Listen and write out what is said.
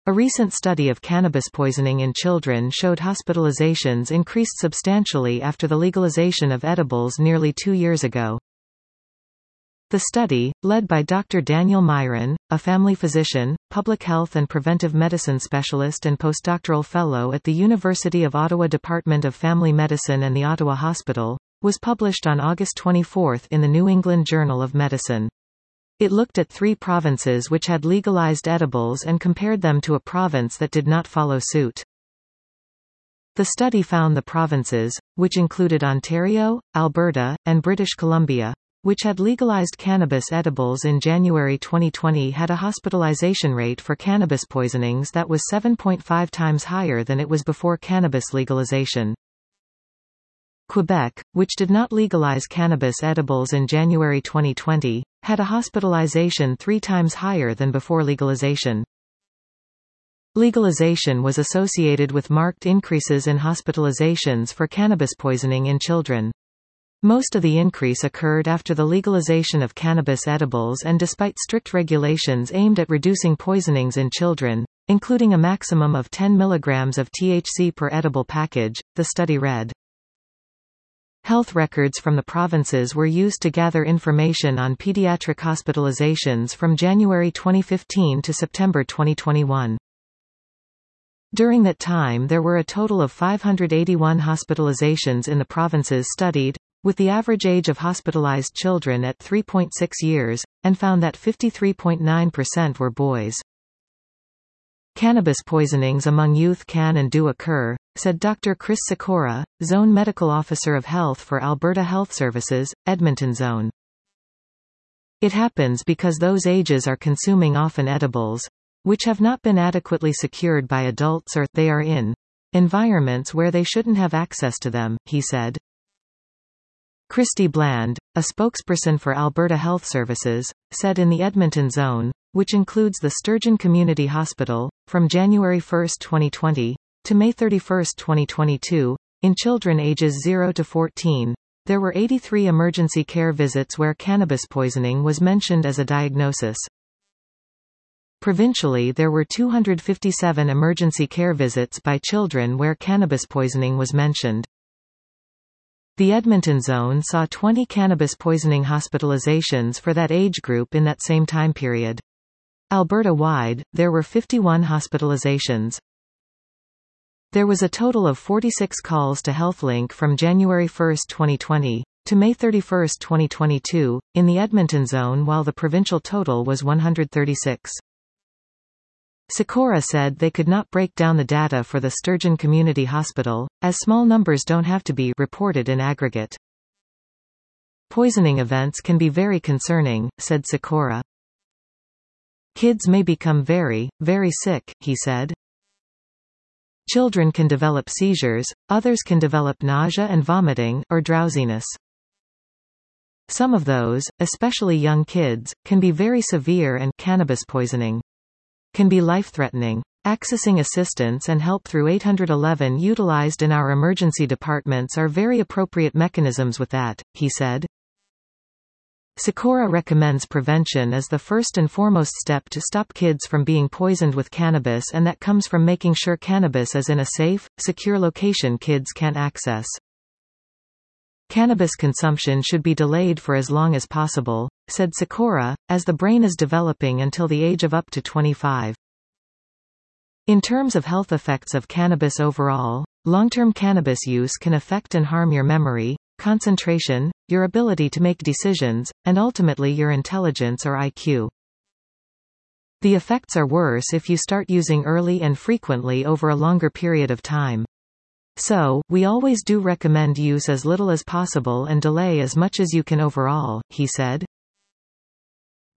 A recent study of cannabis poisoning in children showed hospitalizations increased substantially after the legalization of edibles nearly 2 years ago. The study, led by Dr. Daniel Myron, a family physician, public health and preventive medicine specialist and postdoctoral fellow at the University of Ottawa Department of Family Medicine and the Ottawa Hospital, was published on August 24 in the New England Journal of Medicine. It looked at 3 provinces which had legalized edibles and compared them to a province that did not follow suit. The study found the provinces, which included Ontario, Alberta, and British Columbia, which had legalized cannabis edibles in January 2020, had a hospitalization rate for cannabis poisonings that was 7.5 times higher than it was before cannabis legalization. Quebec, which did not legalize cannabis edibles in January 2020, had a hospitalization 3 times higher than before legalization. Legalization was associated with marked increases in hospitalizations for cannabis poisoning in children. Most of the increase occurred after the legalization of cannabis edibles and despite strict regulations aimed at reducing poisonings in children, including a maximum of 10 mg of THC per edible package, the study read. Health records from the provinces were used to gather information on pediatric hospitalizations from January 2015 to September 2021. During that time there were a total of 581 hospitalizations in the provinces studied, with the average age of hospitalized children at 3.6 years, and found that 53.9% were boys. Cannabis poisonings among youth can and do occur, said Dr. Chris Sikora, Zone Medical Officer of Health for Alberta Health Services, Edmonton Zone. It happens because those ages are consuming often edibles, which have not been adequately secured by adults or they are in environments where they shouldn't have access to them, he said. Christy Bland, a spokesperson for Alberta Health Services, said in the Edmonton Zone, which includes the Sturgeon Community Hospital, from January 1, 2020, to May 31, 2022, in children ages 0 to 14, there were 83 emergency care visits where cannabis poisoning was mentioned as a diagnosis. Provincially there were 257 emergency care visits by children where cannabis poisoning was mentioned. The Edmonton Zone saw 20 cannabis poisoning hospitalizations for that age group in that same time period. Alberta-wide, there were 51 hospitalizations. There was a total of 46 calls to HealthLink from January 1, 2020, to May 31, 2022, in the Edmonton Zone, while the provincial total was 136. Sikora said they could not break down the data for the Sturgeon Community Hospital, as small numbers don't have to be reported in aggregate. Poisoning events can be very concerning, said Sikora. Kids may become very, very sick, he said. Children can develop seizures, others can develop nausea and vomiting, or drowsiness. Some of those, especially young kids, can be very severe and cannabis poisoning can be life-threatening. Accessing assistance and help through 811 utilized in our emergency departments are very appropriate mechanisms with that, he said. Sikora recommends prevention as the first and foremost step to stop kids from being poisoned with cannabis, and that comes from making sure cannabis is in a safe, secure location kids can't access. Cannabis consumption should be delayed for as long as possible, said Sikora, as the brain is developing until the age of up to 25. In terms of health effects of cannabis overall, long-term cannabis use can affect and harm your memory, concentration, your ability to make decisions, and ultimately your intelligence or IQ. The effects are worse if you start using early and frequently over a longer period of time. So, we always do recommend use as little as possible and delay as much as you can overall, he said.